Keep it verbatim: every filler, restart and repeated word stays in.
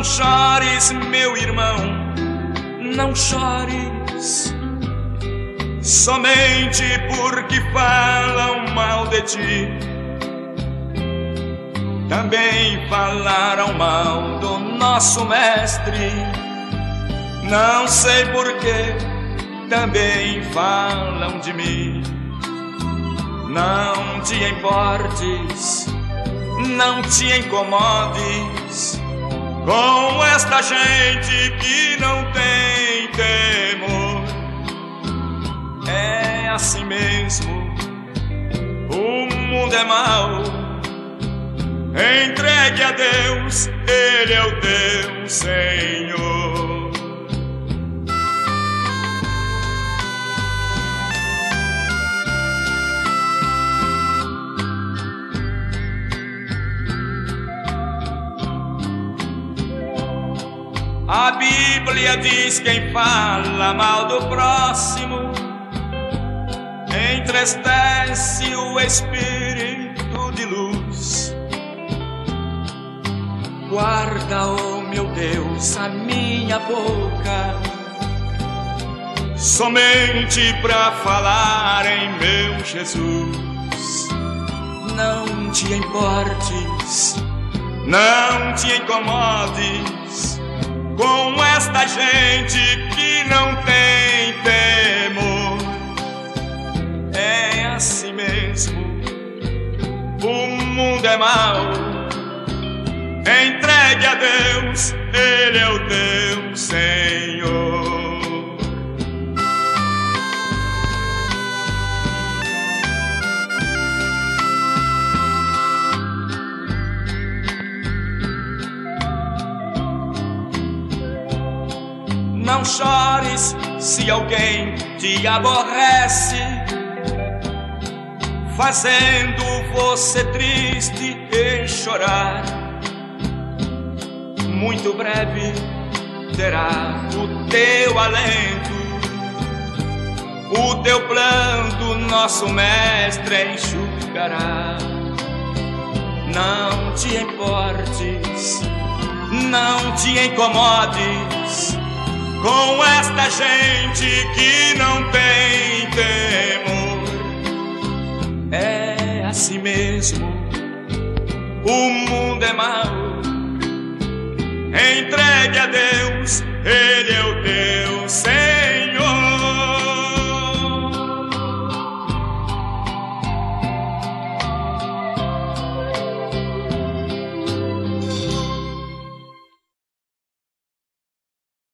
Não chores, meu irmão, não chores, somente porque falam mal de ti. Também falaram mal do nosso mestre. Não sei porquê, também falam de mim. Não te importes, não te incomodes com esta gente que não tem temor. É assim mesmo, o mundo é mau. Entregue a Deus, Ele é o teu Senhor. A Bíblia diz: quem fala mal do próximo entristece o espírito de luz. Guarda, oh meu Deus, a minha boca somente pra falar em meu Jesus. Não te importes, não te incomodes com esta gente que não tem temor. É assim mesmo, o mundo é mau. Entregue a Deus, Ele é o teu Senhor. Não chores se alguém te aborrece, fazendo você triste e chorar. Muito breve terá o teu alento, o teu planto nosso mestre enxugará. Não te importes, não te incomodes com esta gente que não tem temor. É assim mesmo, o mundo é mau. Entregue a Deus,